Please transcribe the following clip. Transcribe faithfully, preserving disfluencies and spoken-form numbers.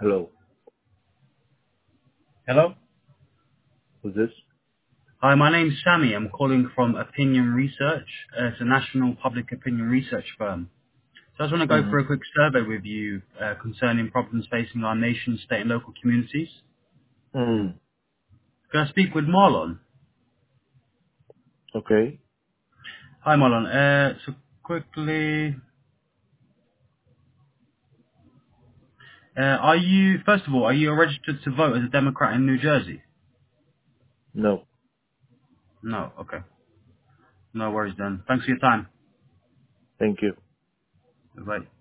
Hello. Hello? Who's this? Hi, my name's Sammy. I'm calling from Opinion Research. Uh, it's a national public opinion research firm. So I just want to go for a Mm-hmm. quick survey with you uh, concerning problems facing our nation, state and local communities. Mm. Can I speak with Marlon? Okay. Hi, Marlon. Uh, so quickly, uh, are you, first of all, are you registered to vote as a Democrat in New Jersey? No. No, okay. No worries then. Thanks for your time. Thank you. Bye.